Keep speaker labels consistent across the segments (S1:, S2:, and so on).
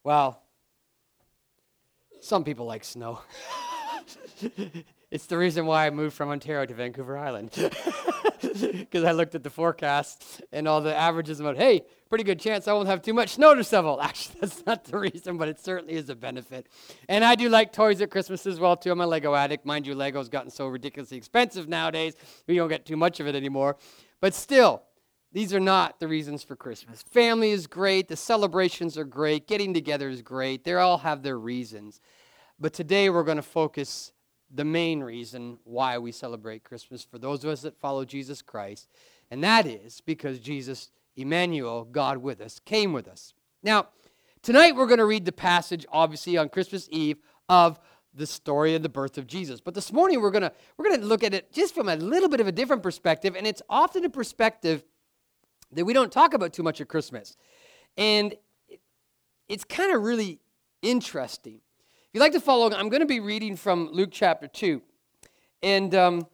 S1: Well, some people like snow. It's the reason why I moved from Ontario to Vancouver Island. Because I looked at the forecast and all the averages about, hey, pretty good chance I won't have too much snow to shovel. Actually, that's not the reason, but it certainly is a benefit. And I do like toys at Christmas as well, too. I'm a Lego addict. Mind you, Lego's gotten so ridiculously expensive nowadays, we don't get too much of it anymore. But still, these are not the reasons for Christmas. Family is great. The celebrations are great. Getting together is great. They all have their reasons. But today we're going to focus the main reason why we celebrate Christmas for those of us that follow Jesus Christ, and that is because Jesus, Emmanuel, God with us, came with us. Now, tonight we're going to read the passage, obviously, on Christmas Eve of the story of the birth of Jesus. But this morning we're going to look at it just from a little bit of a different perspective, and it's often a perspective that we don't talk about too much at Christmas. And it's kind of really interesting. If you'd like to follow, I'm going to be reading from Luke chapter 2. And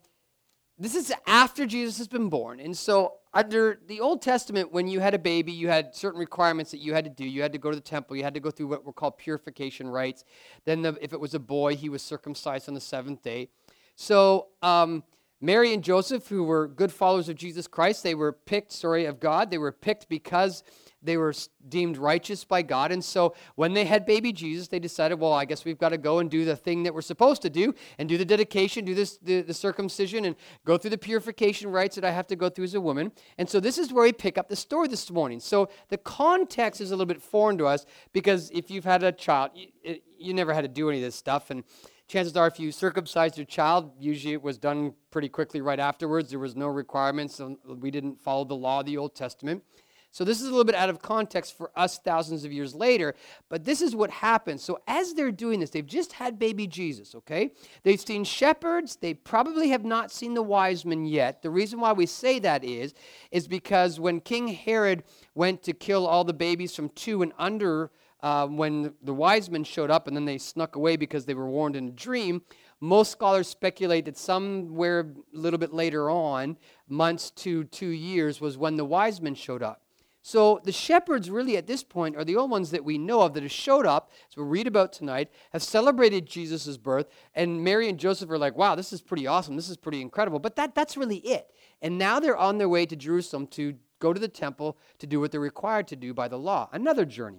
S1: this is after Jesus has been born. And so under the Old Testament, when you had a baby, you had certain requirements that you had to do. You had to go to the temple. You had to go through what were called purification rites. Then if it was a boy, he was circumcised on the seventh day. So Mary and Joseph, who were good followers of Jesus Christ, they were picked, of God. They were picked because they were deemed righteous by God. And so when they had baby Jesus, they decided, well, I guess we've got to go and do the thing that we're supposed to do and do the dedication, do the circumcision, and go through the purification rites that I have to go through as a woman. And so this is where we pick up the story this morning. So the context is a little bit foreign to us because if you've had a child, you never had to do any of this stuff. And chances are if you circumcised your child, usually it was done pretty quickly right afterwards. There was no requirements. We didn't follow the law of the Old Testament. So this is a little bit out of context for us thousands of years later, but this is what happens. So as they're doing this, they've just had baby Jesus, okay? They've seen shepherds. They probably have not seen the wise men yet. The reason why we say that is because when King Herod went to kill all the babies from 2 and under, when the wise men showed up and then they snuck away because they were warned in a dream, most scholars speculate that somewhere a little bit later on, months to 2 years, was when the wise men showed up. So the shepherds really at this point are the only ones that we know of that have showed up, as we'll read about tonight, have celebrated Jesus' birth, and Mary and Joseph are like, wow, this is pretty awesome, this is pretty incredible, but that's really it. And now they're on their way to Jerusalem to go to the temple to do what they're required to do by the law, another journey.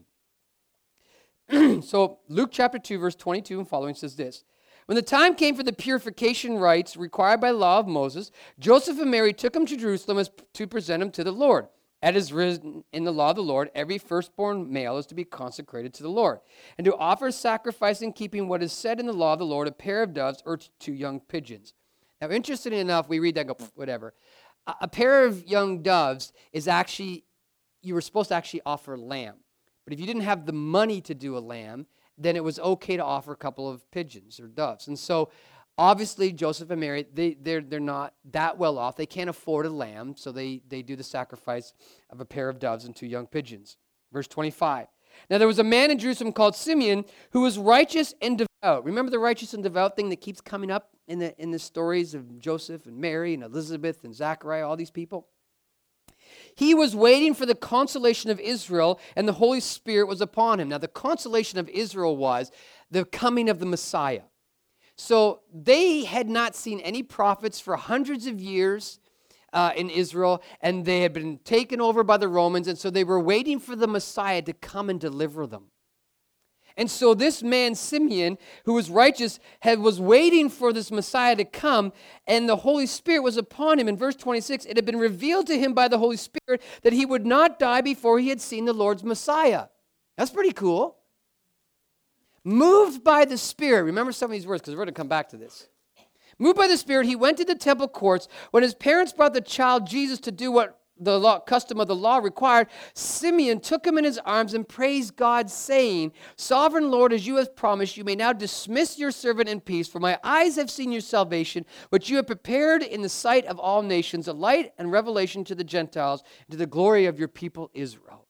S1: So Luke chapter 2, verse 22 and following says this. When the time came for the purification rites required by the law of Moses, Joseph and Mary took him to Jerusalem to present him to the Lord. As is written in the law of the Lord, every firstborn male is to be consecrated to the Lord, and to offer sacrifice in keeping what is said in the law of the Lord, a pair of doves or 2 young pigeons. Now, interestingly enough, we read that and go, whatever. A pair of young doves is actually, you were supposed to actually offer lamb. But if you didn't have the money to do a lamb, then it was okay to offer a couple of pigeons or doves. And so, obviously, Joseph and Mary, they're not that well off. They can't afford a lamb, so they do the sacrifice of a pair of doves and 2 young pigeons. Verse 25. Now there was a man in Jerusalem called Simeon who was righteous and devout. Remember the righteous and devout thing that keeps coming up in the stories of Joseph and Mary and Elizabeth and Zachariah, all these people? He was waiting for the consolation of Israel, and the Holy Spirit was upon him. Now the consolation of Israel was the coming of the Messiah. So they had not seen any prophets for hundreds of years in Israel, and they had been taken over by the Romans, and so they were waiting for the Messiah to come and deliver them. And so this man, Simeon, who was righteous, was waiting for this Messiah to come, and the Holy Spirit was upon him. In verse 26, it had been revealed to him by the Holy Spirit that he would not die before he had seen the Lord's Messiah. That's pretty cool. Moved by the Spirit, remember some of these words because we're going to come back to this. Moved by the Spirit, he went to the temple courts. When his parents brought the child Jesus to do what the custom of the law required, Simeon took him in his arms and praised God, saying, Sovereign Lord, as you have promised, you may now dismiss your servant in peace, for my eyes have seen your salvation, which you have prepared in the sight of all nations, a light and revelation to the Gentiles, and to the glory of your people Israel.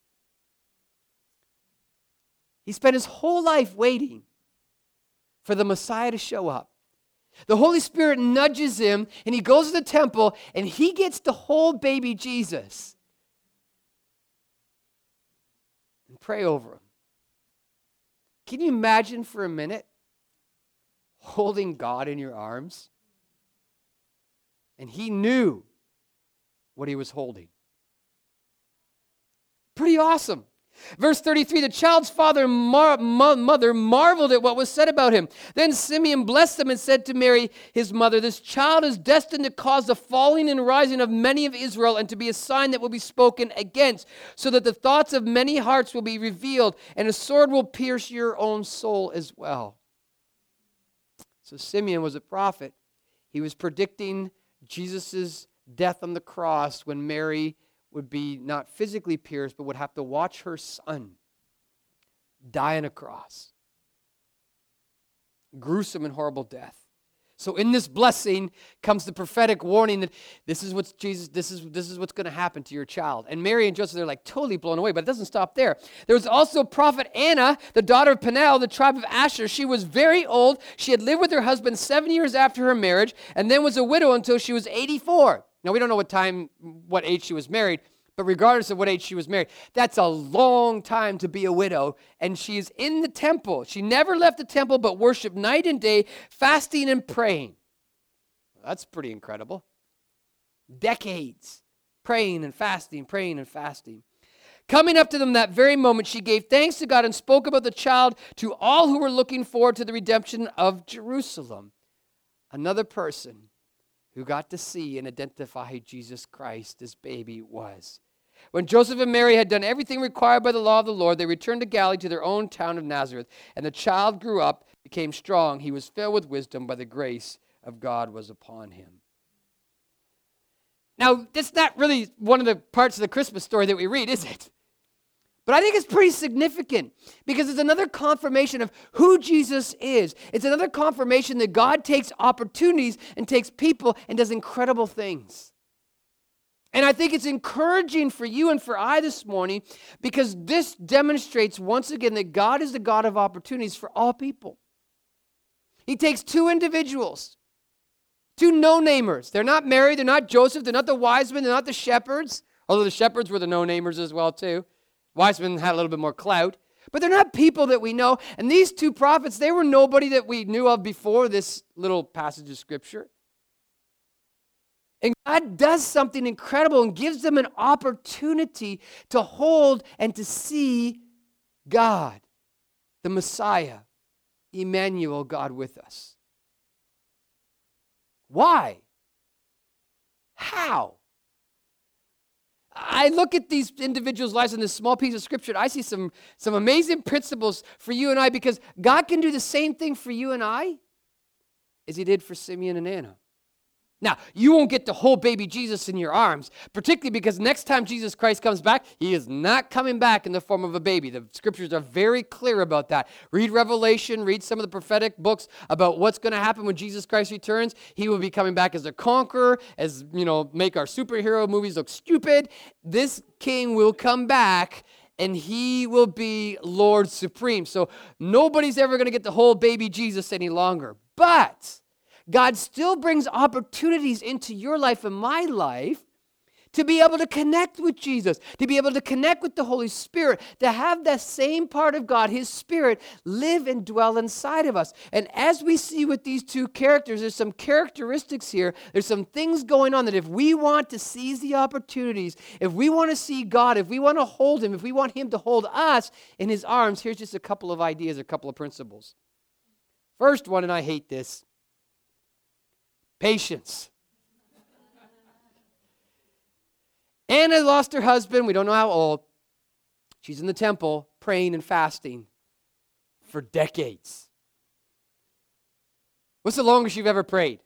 S1: He spent his whole life waiting for the Messiah to show up. The Holy Spirit nudges him, and he goes to the temple, and he gets to hold baby Jesus and pray over him. Can you imagine for a minute holding God in your arms? And he knew what he was holding. Pretty awesome. Verse 33, the child's father and mother marveled at what was said about him. Then Simeon blessed them and said to Mary, his mother, this child is destined to cause the falling and rising of many of Israel and to be a sign that will be spoken against, so that the thoughts of many hearts will be revealed, and a sword will pierce your own soul as well. So Simeon was a prophet. He was predicting Jesus' death on the cross when Mary would be not physically pierced, but would have to watch her son die on a cross. Gruesome and horrible death. So in this blessing comes the prophetic warning that this is what's going to happen to your child. And Mary and Joseph, they're like totally blown away, but it doesn't stop there. There was also prophet Anna, the daughter of Penuel, the tribe of Asher. She was very old. She had lived with her husband 7 years after her marriage, and then was a widow until she was 84. Now, we don't know what age she was married, but regardless of what age she was married, that's a long time to be a widow. And she's in the temple. She never left the temple, but worshiped night and day, fasting and praying. That's pretty incredible. Decades praying and fasting, praying and fasting. Coming up to them that very moment, she gave thanks to God and spoke about the child to all who were looking forward to the redemption of Jerusalem. Another person who got to see and identify who Jesus Christ, this baby, was. When Joseph and Mary had done everything required by the law of the Lord, they returned to Galilee to their own town of Nazareth. And the child grew up, became strong. He was filled with wisdom, by the grace of God was upon him. Now, that's not really one of the parts of the Christmas story that we read, is it? But I think it's pretty significant because it's another confirmation of who Jesus is. It's another confirmation that God takes opportunities and takes people and does incredible things. And I think it's encouraging for you and for I this morning because this demonstrates once again that God is the God of opportunities for all people. He takes two individuals, two no-namers. They're not Mary, they're not Joseph, they're not the wise men, they're not the shepherds, although the shepherds were the no-namers as well too. Wise men had a little bit more clout, but they're not people that we know. And these two prophets, they were nobody that we knew of before this little passage of Scripture. And God does something incredible and gives them an opportunity to hold and to see God, the Messiah, Emmanuel, God with us. Why? How? I look at these individuals' lives in this small piece of Scripture, and I see some amazing principles for you and I because God can do the same thing for you and I as he did for Simeon and Anna. Now, you won't get to hold baby Jesus in your arms, particularly because next time Jesus Christ comes back, he is not coming back in the form of a baby. The Scriptures are very clear about that. Read Revelation, read some of the prophetic books about what's going to happen when Jesus Christ returns. He will be coming back as a conqueror, as, make our superhero movies look stupid. This king will come back and he will be Lord Supreme. So nobody's ever going to get to hold baby Jesus any longer. But God still brings opportunities into your life and my life to be able to connect with Jesus, to be able to connect with the Holy Spirit, to have that same part of God, His Spirit, live and dwell inside of us. And as we see with these two characters, there's some characteristics here. There's some things going on that if we want to seize the opportunities, if we want to see God, if we want to hold Him, if we want Him to hold us in His arms, here's just a couple of ideas, a couple of principles. First one, and I hate this, patience. Anna lost her husband. We don't know how old. She's in the temple praying and fasting for decades. What's the longest you've ever prayed?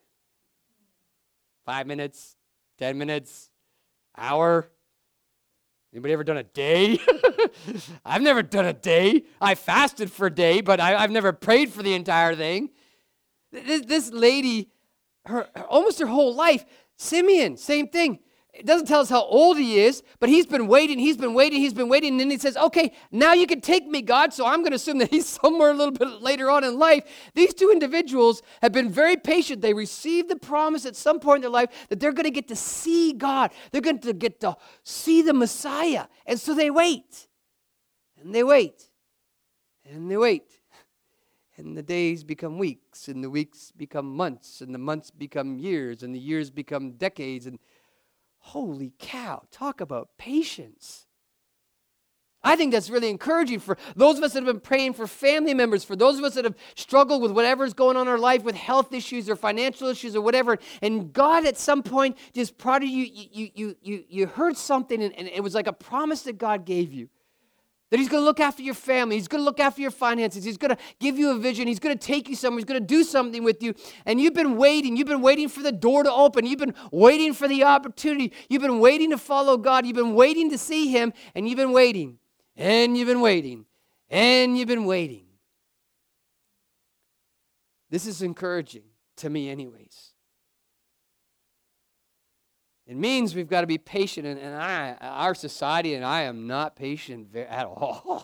S1: 5 minutes? 10 minutes? Hour? Anybody ever done a day? I've never done a day. I fasted for a day, but I've never prayed for the entire thing. This lady, almost her whole life, Simeon, same thing. It doesn't tell us how old he is, but he's been waiting, and then he says, okay, now you can take me, God, so I'm going to assume that he's somewhere a little bit later on in life. These two individuals have been very patient. They received the promise at some point in their life that they're going to get to see God. They're going to get to see the Messiah. And so they wait, and they wait, and they wait. And the days become weeks, and the weeks become months, and the months become years, and the years become decades. And holy cow, talk about patience. I think that's really encouraging for those of us that have been praying for family members, for those of us that have struggled with whatever's going on in our life, with health issues or financial issues or whatever. And God at some point just prodded you heard something, and it was like a promise that God gave you. That He's going to look after your family. He's going to look after your finances. He's going to give you a vision. He's going to take you somewhere. He's going to do something with you. And you've been waiting. You've been waiting for the door to open. You've been waiting for the opportunity. You've been waiting to follow God. You've been waiting to see Him. And you've been waiting. And you've been waiting. And you've been waiting. This is encouraging to me anyways. It means we've got to be patient, and our society, and I am not patient at all.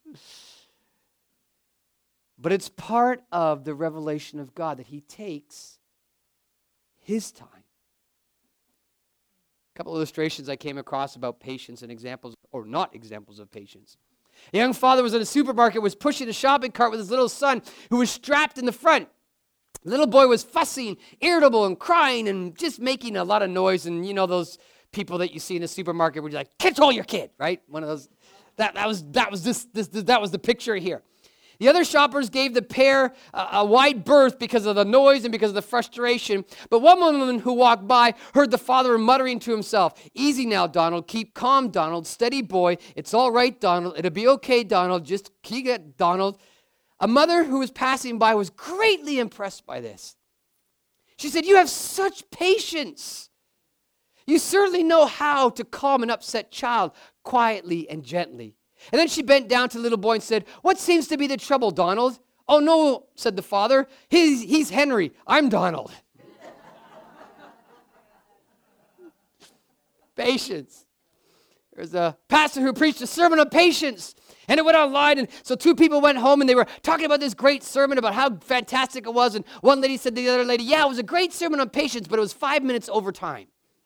S1: But it's part of the revelation of God that He takes His time. A couple illustrations I came across about patience and examples, or not examples of patience. A young father was in a supermarket, was pushing a shopping cart with his little son who was strapped in the front. The little boy was fussing, irritable, and crying, and just making a lot of noise. And you know those people that you see in the supermarket where you're like, control your kid, right? One of those. That was the picture here. The other shoppers gave the pair a wide berth because of the noise and because of the frustration. But one woman who walked by heard the father muttering to himself, "Easy now, Donald. Keep calm, Donald. Steady, boy. It's all right, Donald. It'll be okay, Donald. Just keep it, Donald." A mother who was passing by was greatly impressed by this. She said, "You have such patience. You certainly know how to calm an upset child quietly and gently." And then she bent down to the little boy and said, "What seems to be the trouble, Donald?" "Oh, no," said the father. He's Henry. I'm Donald." Patience. There's a pastor who preached a sermon on patience. And it went online, and so two people went home, and they were talking about this great sermon about how fantastic it was. And one lady said to the other lady, "Yeah, it was a great sermon on patience, but it was 5 minutes over time."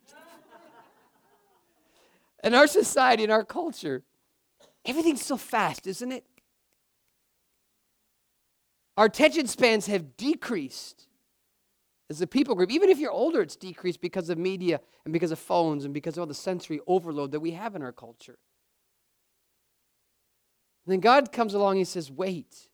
S1: In our society, in our culture, everything's so fast, isn't it? Our attention spans have decreased as a people group. Even if you're older, it's decreased because of media and because of phones and because of all the sensory overload that we have in our culture. And then God comes along and He says, wait.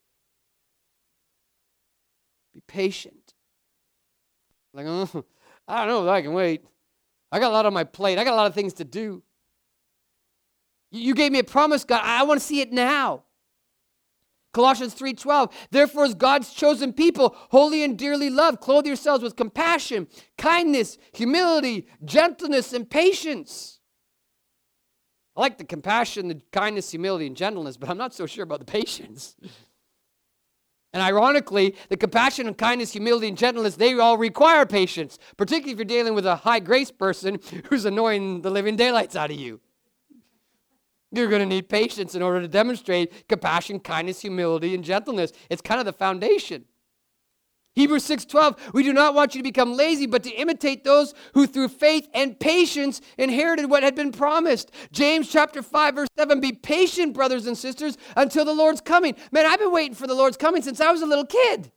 S1: Be patient. Like, oh, I don't know if I can wait. I got a lot on my plate. I got a lot of things to do. You gave me a promise, God. I want to see it now. Colossians 3:12, "Therefore, as God's chosen people, holy and dearly loved, clothe yourselves with compassion, kindness, humility, gentleness, and patience." I like the compassion, the kindness, humility, and gentleness, but I'm not so sure about the patience. And ironically, the compassion and kindness, humility, and gentleness, they all require patience, particularly if you're dealing with a high grace person who's annoying the living daylights out of you. You're going to need patience in order to demonstrate compassion, kindness, humility, and gentleness. It's kind of the foundation. Hebrews 6:12, "We do not want you to become lazy, but to imitate those who through faith and patience inherited what had been promised." James chapter 5, verse 7, "Be patient, brothers and sisters, until the Lord's coming." Man, I've been waiting for the Lord's coming since I was a little kid.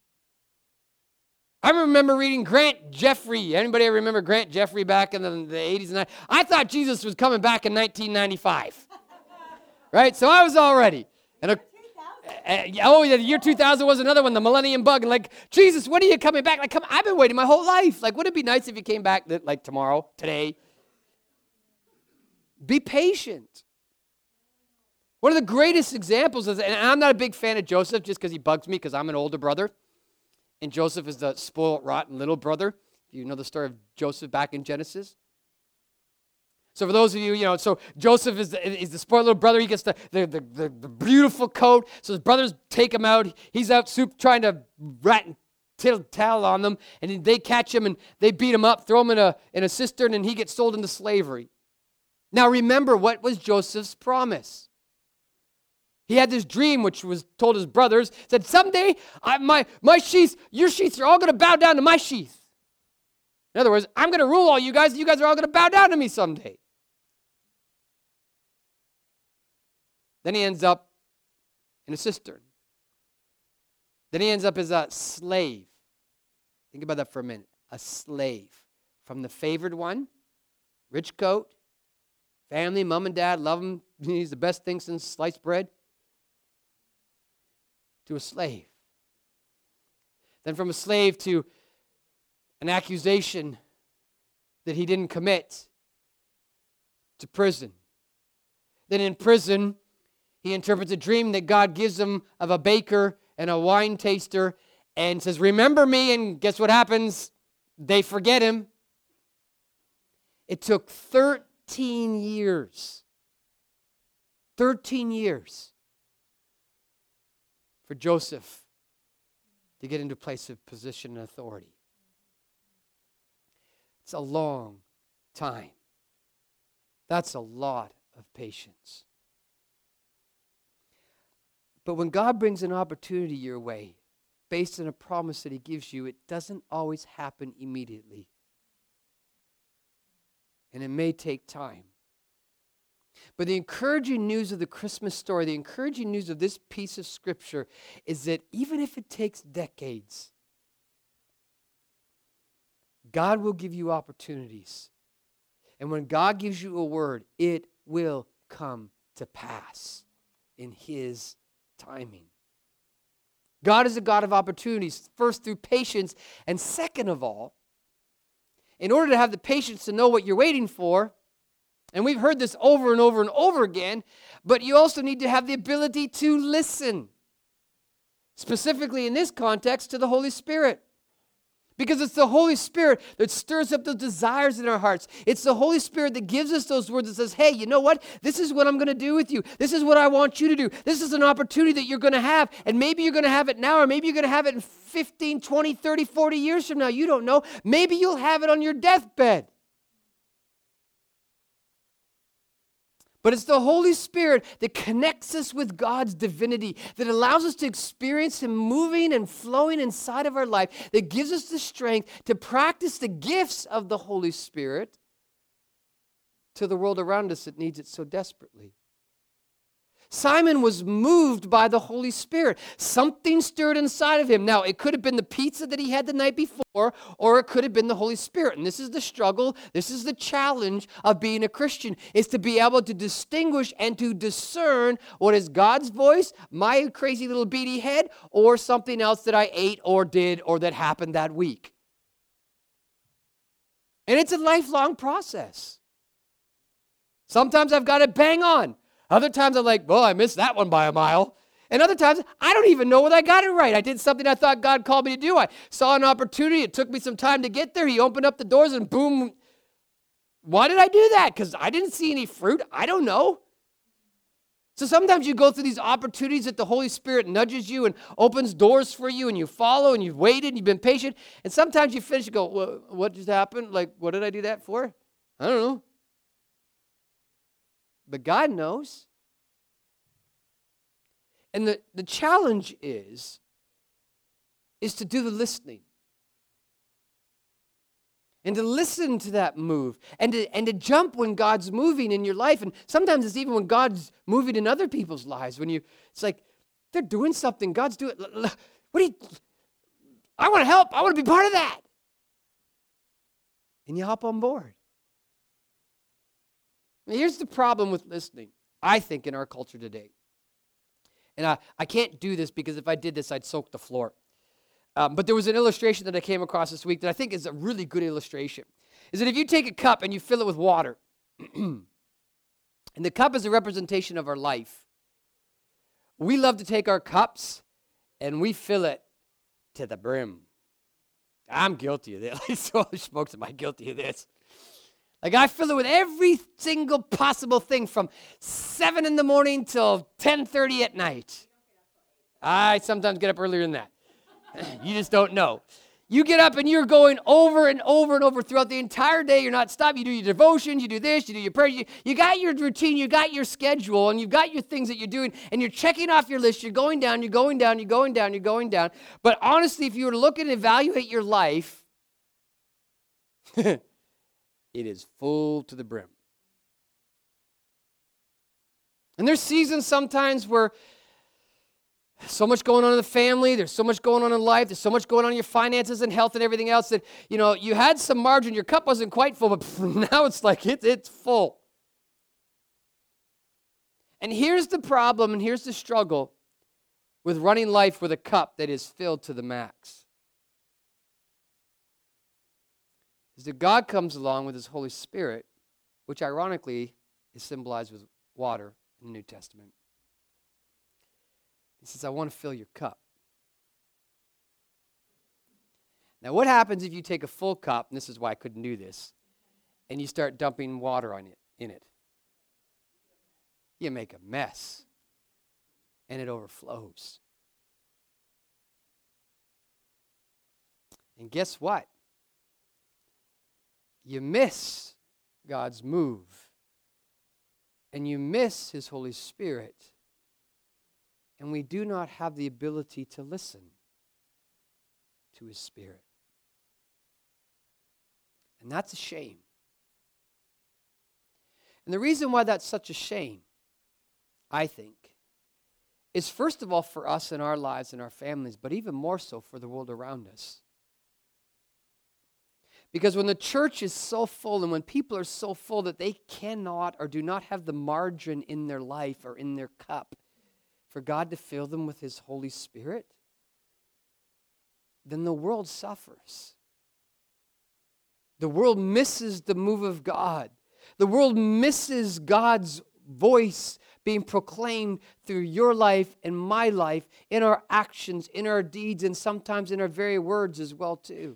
S1: I remember reading Grant Jeffrey. Anybody ever remember Grant Jeffrey back in the 80s and 90s? I thought Jesus was coming back in 1995. Right? So I was all ready. And the year 2000 was another one, the millennium bug. And like, Jesus, when are you coming back? Like, I've been waiting my whole life. Like, wouldn't it be nice if you came back like tomorrow, today? Be patient. One of the greatest examples is, and I'm not a big fan of Joseph just because he bugs me because I'm an older brother. And Joseph is the spoiled, rotten little brother. You know the story of Joseph back in Genesis? So for those of you, so Joseph is the spoiled little brother. He gets the beautiful coat. So his brothers take him out. He's out trying to rat and tittle on them. And they catch him and they beat him up, throw him in a cistern, and he gets sold into slavery. Now remember, what was Joseph's promise? He had this dream, which was told his brothers, said, someday my sheaths, your sheaths are all going to bow down to my sheath. In other words, I'm going to rule all you guys, and you guys are all going to bow down to me someday. Then he ends up in a cistern. Then he ends up as a slave. Think about that for a minute. A slave. From the favored one, rich coat, family, mom and dad, love him. He's the best thing since sliced bread. To a slave. Then from a slave to an accusation that he didn't commit, to prison. Then in prison, he interprets a dream that God gives him of a baker and a wine taster and says, remember me, and guess what happens? They forget him. It took 13 years. 13 years for Joseph to get into a place of position and authority. It's a long time. That's a lot of patience. But when God brings an opportunity your way, based on a promise that he gives you, it doesn't always happen immediately. And it may take time. But the encouraging news of the Christmas story, the encouraging news of this piece of Scripture is that even if it takes decades, God will give you opportunities. And when God gives you a word, it will come to pass in his timing. God is a God of opportunities, first through patience, and second of all, in order to have the patience to know what you're waiting for, and we've heard this over and over and over again, but you also need to have the ability to listen. Specifically in this context, to the Holy Spirit. Because it's the Holy Spirit that stirs up those desires in our hearts. It's the Holy Spirit that gives us those words that says, hey, you know what? This is what I'm going to do with you. This is what I want you to do. This is an opportunity that you're going to have. And maybe you're going to have it now, or maybe you're going to have it in 15, 20, 30, 40 years from now. You don't know. Maybe you'll have it on your deathbed. But it's the Holy Spirit that connects us with God's divinity, that allows us to experience him moving and flowing inside of our life, that gives us the strength to practice the gifts of the Holy Spirit to the world around us that needs it so desperately. Simon was moved by the Holy Spirit. Something stirred inside of him. Now, it could have been the pizza that he had the night before, or it could have been the Holy Spirit. And this is the struggle, this is the challenge of being a Christian, is to be able to distinguish and to discern what is God's voice, my crazy little beady head, or something else that I ate or did or that happened that week. And it's a lifelong process. Sometimes I've got it bang on. Other times I'm like, well, I missed that one by a mile. And other times, I don't even know whether I got it right. I did something I thought God called me to do. I saw an opportunity. It took me some time to get there. He opened up the doors and boom. Why did I do that? Because I didn't see any fruit. I don't know. So sometimes you go through these opportunities that the Holy Spirit nudges you and opens doors for you, and you follow, and you've waited, and you've been patient. And sometimes you finish and go, well, what just happened? Like, what did I do that for? I don't know. But God knows. And the challenge is to do the listening. And to listen to that move. And to jump when God's moving in your life. And sometimes it's even when God's moving in other people's lives. It's like, they're doing something. God's doing, I want to help. I want to be part of that. And you hop on board. Now, here's the problem with listening, I think, in our culture today. And I can't do this because if I did this, I'd soak the floor. But there was an illustration that I came across this week that I think is a really good illustration. Is that if you take a cup and you fill it with water, and the cup is a representation of our life, we love to take our cups and we fill it to the brim. I'm guilty of this. Holy smokes, am I guilty of this? Like, I fill it with every single possible thing from 7 in the morning till 10:30 at night. I sometimes get up earlier than that. You just don't know. You get up and you're going over and over and over throughout the entire day. You're not stopping. You do your devotions, you do this, you do your prayers. You got your routine, you got your schedule, and you've got your things that you're doing, and you're checking off your list. You're going down, you're going down, you're going down, you're going down. But honestly, if you were to look and evaluate your life, it is full to the brim. And there's seasons sometimes where So much going on in the family. There's so much going on in life. There's so much going on in your finances and health and everything else that, you had some margin. Your cup wasn't quite full, but now it's like it's full. And here's the problem and here's the struggle with running life with a cup that is filled to the max. Is that God comes along with his Holy Spirit, which ironically is symbolized with water in the New Testament. He says, I want to fill your cup. Now, what happens if you take a full cup, and this is why I couldn't do this, and you start dumping water in it? You make a mess, and it overflows. And guess what? You miss God's move, and you miss his Holy Spirit, and we do not have the ability to listen to his Spirit. And that's a shame. And the reason why that's such a shame, I think, is first of all for us in our lives and our families, but even more so for the world around us. Because when the church is so full and when people are so full that they cannot or do not have the margin in their life or in their cup for God to fill them with his Holy Spirit, then the world suffers. The world misses the move of God. The world misses God's voice being proclaimed through your life and my life, in our actions, in our deeds, and sometimes in our very words as well too.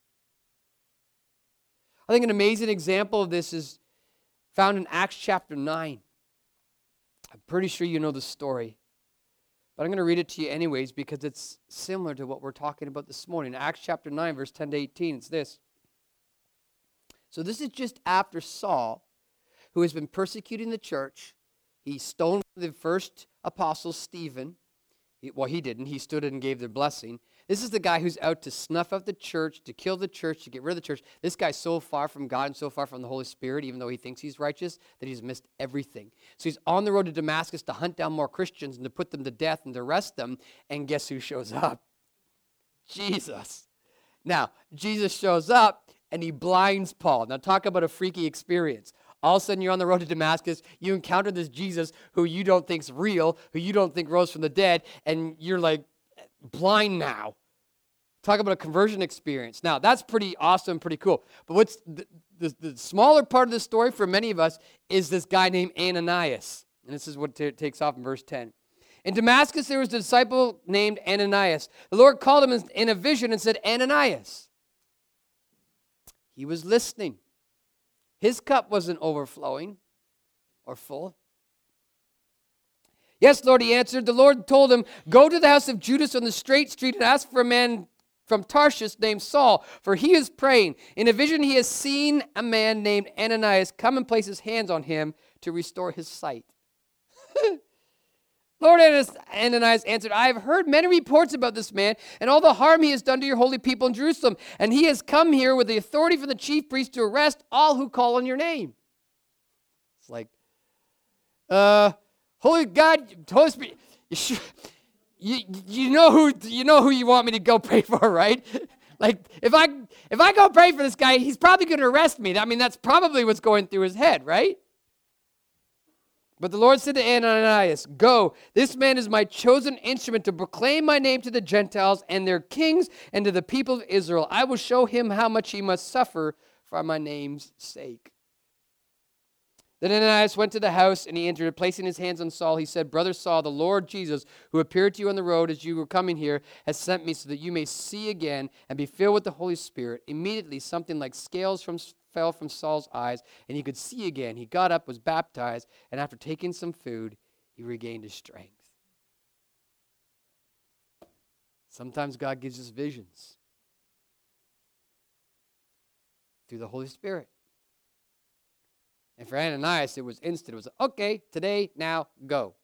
S1: I think an amazing example of this is found in Acts chapter 9. I'm pretty sure you know the story, but I'm going to read it to you anyways because it's similar to what we're talking about this morning. Acts chapter 9, verse 10 to 18, it's this. So this is just after Saul, who has been persecuting the church. He stoned the first apostle, Stephen. He didn't. He stood and gave their blessing. This is the guy who's out to snuff out the church, to kill the church, to get rid of the church. This guy's so far from God and so far from the Holy Spirit, even though he thinks he's righteous, that he's missed everything. So he's on the road to Damascus to hunt down more Christians and to put them to death and to arrest them. And guess who shows up? Jesus. Now, Jesus shows up and he blinds Paul. Now, talk about a freaky experience. All of a sudden, you're on the road to Damascus. You encounter this Jesus who you don't think's real, who you don't think rose from the dead, and you're like blind now. Talk about a conversion experience. Now, that's pretty awesome, pretty cool. But what's the smaller part of the story for many of us is this guy named Ananias. And this is what takes off in verse 10. In Damascus, there was a disciple named Ananias. The Lord called him in a vision and said, Ananias. He was listening. His cup wasn't overflowing or full. Yes, Lord, he answered. The Lord told him, go to the house of Judas on the straight street and ask for a man from Tarshish named Saul, for he is praying. In a vision he has seen a man named Ananias come and place his hands on him to restore his sight. Lord, Ananias answered, I have heard many reports about this man and all the harm he has done to your holy people in Jerusalem. And he has come here with the authority from the chief priest to arrest all who call on your name. It's like, Holy God, Holy Spirit, you know who you want me to go pray for, right? Like, if I go pray for this guy, he's probably going to arrest me. I mean, that's probably what's going through his head, right? But the Lord said to Ananias, go, this man is my chosen instrument to proclaim my name to the Gentiles and their kings and to the people of Israel. I will show him how much he must suffer for my name's sake. Then Ananias went to the house and he entered. Placing his hands on Saul, he said, Brother Saul, the Lord Jesus, who appeared to you on the road as you were coming here, has sent me so that you may see again and be filled with the Holy Spirit. Immediately something like scales fell from Saul's eyes, and he could see again. He got up, was baptized, and after taking some food, he regained his strength. Sometimes God gives us visions through the Holy Spirit. And for Ananias, it was instant. It was, okay, today, now, go.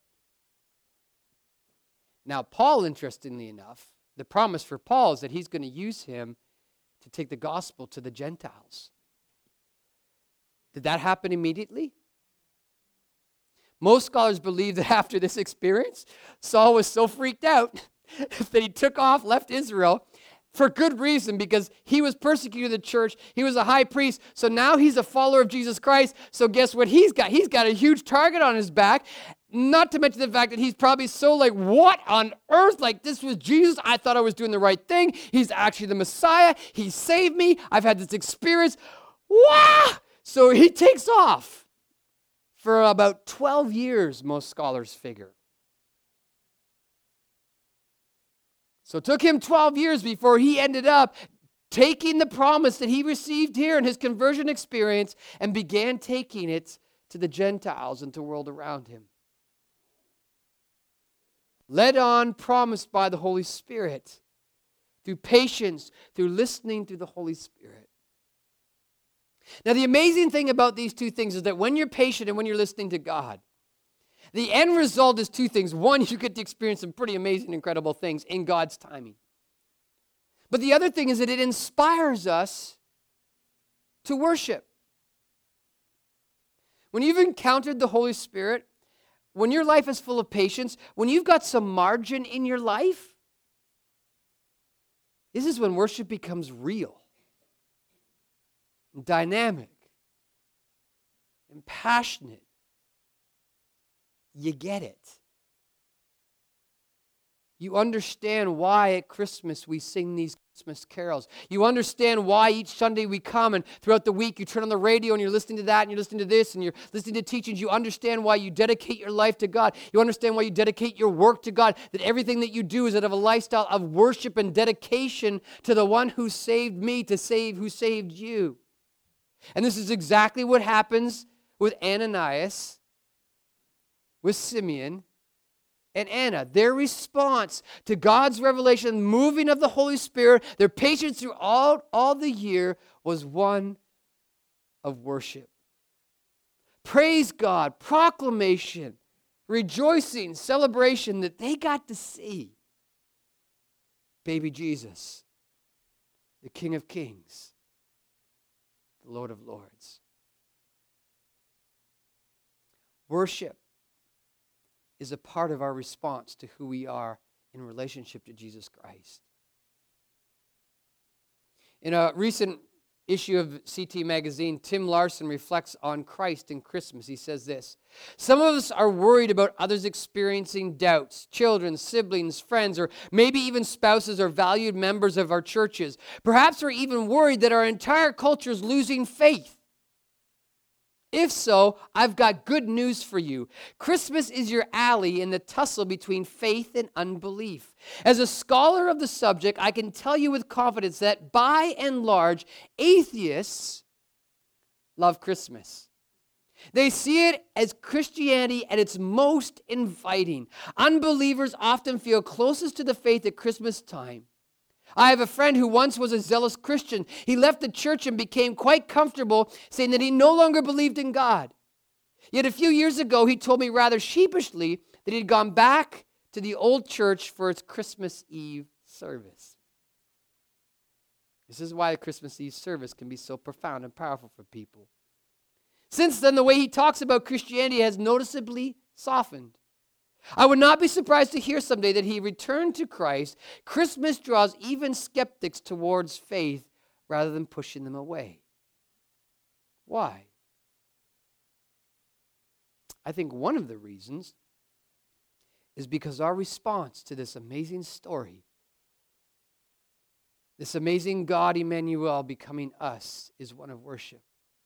S1: Now, Paul, interestingly enough, the promise for Paul is that he's going to use him to take the gospel to the Gentiles. Did that happen immediately? Most scholars believe that after this experience, Saul was so freaked out that he took off, left Israel, for good reason, because he was persecuting the church. He was a high priest, so now he's a follower of Jesus Christ. So guess what he's got? He's got a huge target on his back, not to mention the fact that he's probably so like, what on earth? Like, this was Jesus. I thought I was doing the right thing. He's actually the Messiah. He saved me. I've had this experience. Wow! So he takes off for about 12 years, most scholars figure. So it took him 12 years before he ended up taking the promise that he received here in his conversion experience and began taking it to the Gentiles and to the world around him. Led on, promised by the Holy Spirit, through patience, through listening to the Holy Spirit. Now, the amazing thing about these two things is that when you're patient and when you're listening to God, the end result is two things. One, you get to experience some pretty amazing, incredible things in God's timing. But the other thing is that it inspires us to worship. When you've encountered the Holy Spirit, when your life is full of patience, when you've got some margin in your life, this is when worship becomes real, and dynamic, and passionate. You get it. You understand why at Christmas we sing these Christmas carols. You understand why each Sunday we come and throughout the week you turn on the radio and you're listening to that and you're listening to this and you're listening to teachings. You understand why you dedicate your life to God. You understand why you dedicate your work to God. That everything that you do is out of a lifestyle of worship and dedication to the one who saved me who saved you. And this is exactly what happens with Ananias, with Simeon and Anna. Their response to God's revelation, moving of the Holy Spirit, their patience through all the year was one of worship. Praise God, proclamation, rejoicing, celebration that they got to see baby Jesus, the King of Kings, the Lord of Lords. Worship is a part of our response to who we are in relationship to Jesus Christ. In a recent issue of CT Magazine, Tim Larson reflects on Christ in Christmas. He says this: some of us are worried about others experiencing doubts, children, siblings, friends, or maybe even spouses or valued members of our churches. Perhaps we're even worried that our entire culture is losing faith. If so, I've got good news for you. Christmas is your ally in the tussle between faith and unbelief. As a scholar of the subject, I can tell you with confidence that by and large, atheists love Christmas. They see it as Christianity at its most inviting. Unbelievers often feel closest to the faith at Christmas time. I have a friend who once was a zealous Christian. He left the church and became quite comfortable saying that he no longer believed in God. Yet a few years ago, he told me rather sheepishly that he'd gone back to the old church for its Christmas Eve service. This is why a Christmas Eve service can be so profound and powerful for people. Since then, the way he talks about Christianity has noticeably softened. I would not be surprised to hear someday that he returned to Christ. Christmas draws even skeptics towards faith rather than pushing them away. Why? I think one of the reasons is because our response to this amazing story, this amazing God Emmanuel becoming us, is one of worship.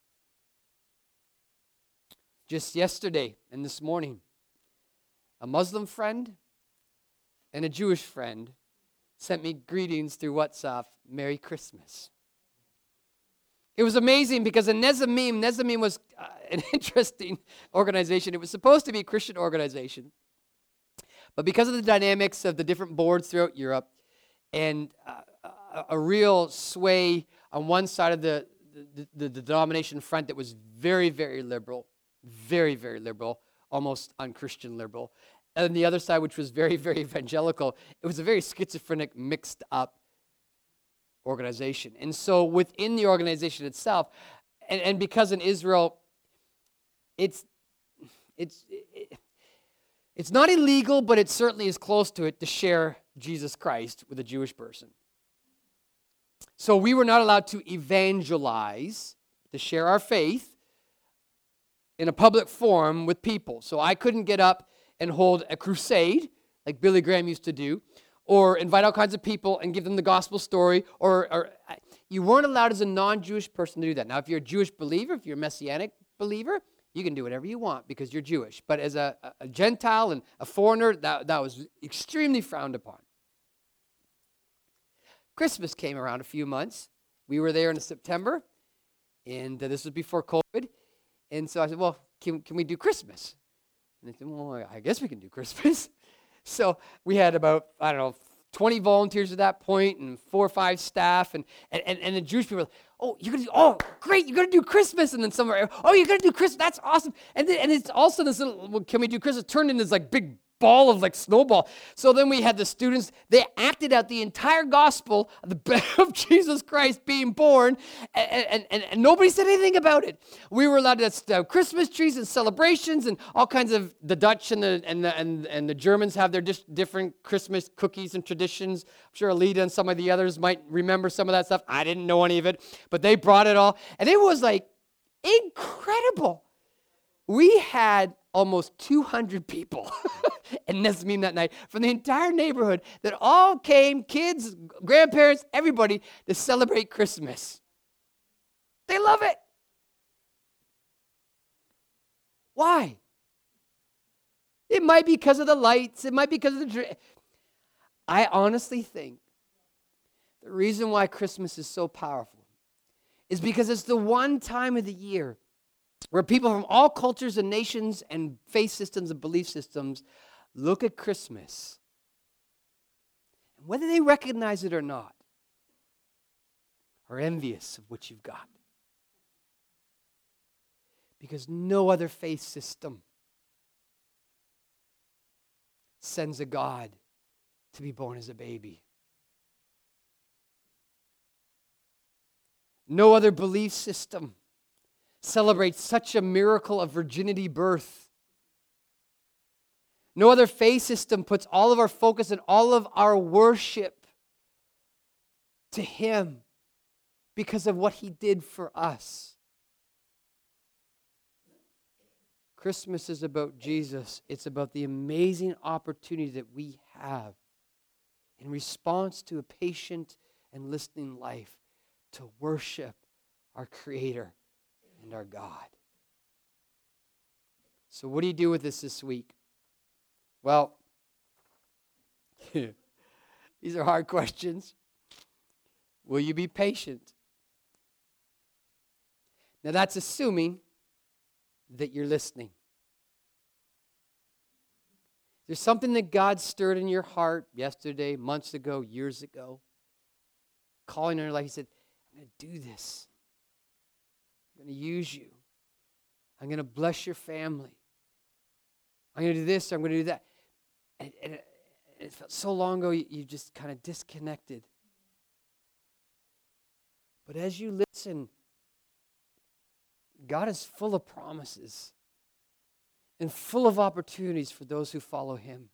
S1: Just yesterday and this morning, a Muslim friend and a Jewish friend sent me greetings through WhatsApp, Merry Christmas. It was amazing because Nezamim was an interesting organization. It was supposed to be a Christian organization. But because of the dynamics of the different boards throughout Europe and a real sway on one side of the denomination front that was very, very liberal, very, very liberal, almost unchristian liberal. And the other side, which was very, very evangelical, it was a very schizophrenic, mixed up organization. And so within the organization itself, and because in Israel, it's it's not illegal, but it certainly is close to it to share Jesus Christ with a Jewish person. So we were not allowed to evangelize, to share our faith in a public forum with people. So I couldn't get up and hold a crusade like Billy Graham used to do, or invite all kinds of people and give them the gospel story, or you weren't allowed as a non-Jewish person to do that. Now, if you're a Jewish believer, if you're a Messianic believer, you can do whatever you want because you're Jewish. But as a Gentile and a foreigner, that was extremely frowned upon. Christmas came around a few months. We were there in September, and this was before COVID. And so I said, well, can we do Christmas? And they said, well, I guess we can do Christmas. So we had about, 20 volunteers at that point and 4 or 5 staff. And the Jewish people were like, oh, you're going to do, oh, great, you're going to do Christmas. And then somewhere, oh, you're going to do Christmas. That's awesome. And it's also this little, well, can we do Christmas? Turned into this like big ball of like snowball. So then we had the students, they acted out the entire gospel of Jesus Christ being born, and nobody said anything about it. We were allowed to have Christmas trees and celebrations and all kinds of, the Dutch and the Germans have their different Christmas cookies and traditions. I'm sure Alita and some of the others might remember some of that stuff. I didn't know any of it, but they brought it all, and it was like incredible. We had almost 200 people in Nesmim that night from the entire neighborhood that all came, kids, grandparents, everybody, to celebrate Christmas. They love it. Why? It might be because of the lights. It might be because of the... I honestly think the reason why Christmas is so powerful is because it's the one time of the year where people from all cultures and nations and faith systems and belief systems look at Christmas, and whether they recognize it or not, are envious of what you've got. Because no other faith system sends a God to be born as a baby. No other belief system celebrates such a miracle of virginity birth. No other faith system puts all of our focus and all of our worship to Him because of what He did for us. Christmas is about Jesus. It's about the amazing opportunity that we have in response to a patient and listening life to worship our Creator and our God. So what do you do with this week? Well, these are hard questions. Will you be patient? Now that's assuming that you're listening. There's something that God stirred in your heart yesterday, months ago, years ago, calling on your life. He said, I'm going to do this. I'm going to use you. I'm going to bless your family. I'm going to do this, or I'm going to do that. And it felt so long ago, you just kind of disconnected. But as you listen, God is full of promises and full of opportunities for those who follow Him.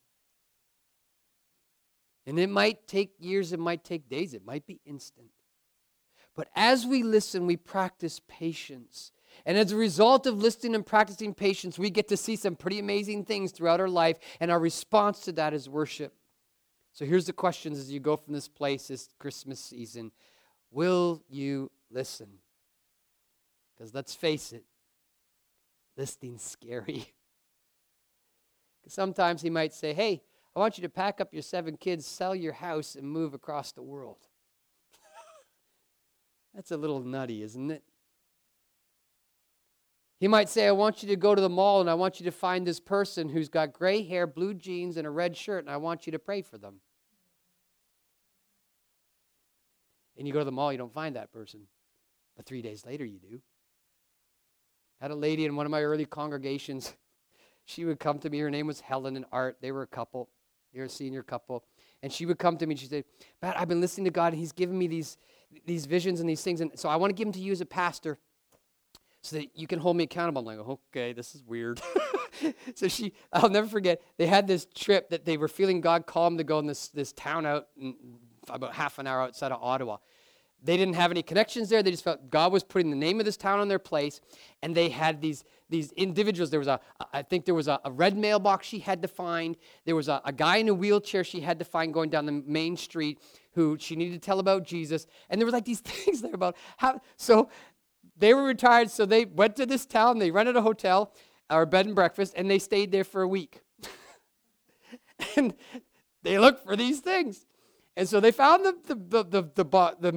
S1: And it might take years, it might take days, it might be instant. But as we listen, we practice patience. And as a result of listening and practicing patience, we get to see some pretty amazing things throughout our life, and our response to that is worship. So here's the questions as you go from this place this Christmas season. Will you listen? Because let's face it, listening's scary. Sometimes He might say, hey, I want you to pack up your 7 kids, sell your house, and move across the world. That's a little nutty, isn't it? He might say, I want you to go to the mall and I want you to find this person who's got gray hair, blue jeans, and a red shirt, and I want you to pray for them. And you go to the mall, you don't find that person. But 3 days later, you do. I had a lady in one of my early congregations. She would come to me. Her name was Helen and Art. They were a couple. They were a senior couple. And she would come to me and she'd say, Matt, I've been listening to God, and He's given me these visions and these things. And so I want to give them to you as a pastor. so that you can hold me accountable. I'm like, okay, this is weird. So I'll never forget, they had this trip that they were feeling God call them to go in this town out about half an hour outside of Ottawa. They didn't have any connections there. They just felt God was putting the name of this town on their place. And they had these individuals. There was I think there was a red mailbox she had to find. There was a guy in a wheelchair she had to find going down the main street who she needed to tell about Jesus. And there was like these things there about how, so they were retired. So they went to this town. They rented a hotel or bed and breakfast, and they stayed there for a week. And they looked for these things. And so they found the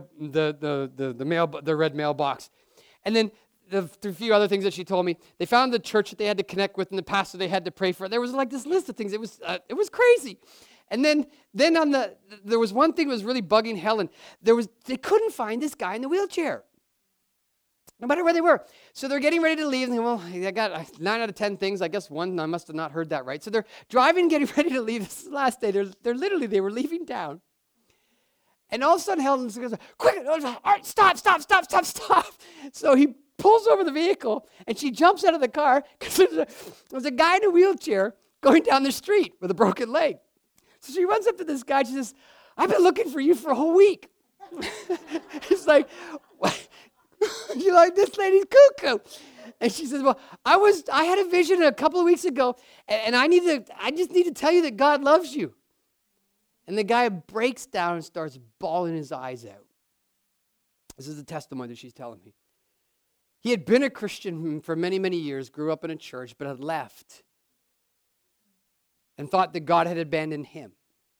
S1: red mailbox, and then the few other things that she told me. They found the church that they had to connect with, and the pastor they had to pray for. There was like this list of things. It was crazy. And then there was one thing that was really bugging Helen. They couldn't find this guy in the wheelchair, no matter where they were. So they're getting ready to leave. And well, I got 9 out of 10 things. I guess one, I must have not heard that right. So they're driving, getting ready to leave. This is the last day. They were leaving town. And all of a sudden, Helen goes, quick, all right, stop. So he pulls over the vehicle, and she jumps out of the car because there's a guy in a wheelchair going down the street with a broken leg. So she runs up to this guy. She says, I've been looking for you for a whole week. He's like, what? You're like, this lady's cuckoo. And she says, well, I had a vision a couple of weeks ago, and I just need to tell you that God loves you. And the guy breaks down and starts bawling his eyes out. This is the testimony that she's telling me. He had been a Christian for many, many years, grew up in a church, but had left and thought that God had abandoned him.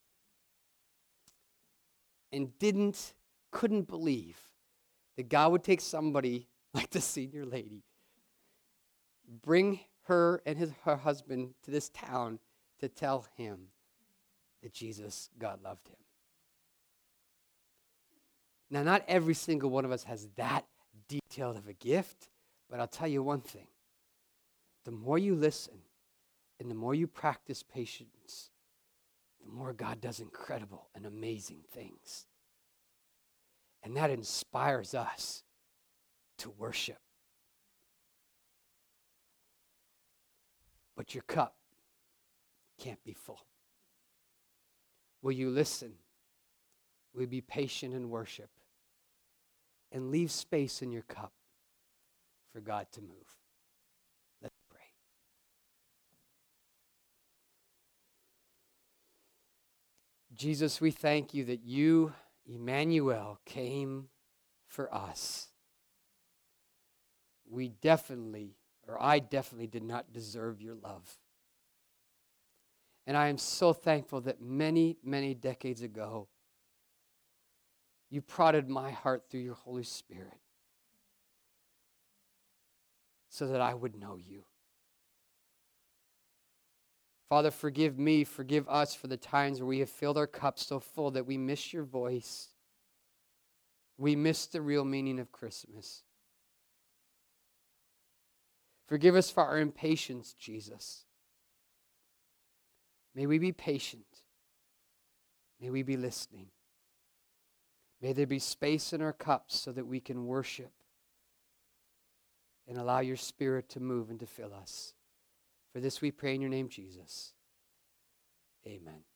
S1: And couldn't believe that God would take somebody like the senior lady, bring her and her husband to this town to tell him that God loved him. Now, not every single one of us has that detailed of a gift, but I'll tell you one thing. The more you listen and the more you practice patience, the more God does incredible and amazing things. And that inspires us to worship. But your cup can't be full. Will you listen? Will you be patient in worship? And leave space in your cup for God to move. Let's pray. Jesus, we thank you that you, Emmanuel, came for us. I definitely did not deserve your love. And I am so thankful that many, many decades ago, you prodded my heart through your Holy Spirit so that I would know you. Father, forgive me, forgive us for the times where we have filled our cups so full that we miss your voice. We miss the real meaning of Christmas. Forgive us for our impatience, Jesus. May we be patient. May we be listening. May there be space in our cups so that we can worship and allow your Spirit to move and to fill us. For this we pray in your name, Jesus. Amen.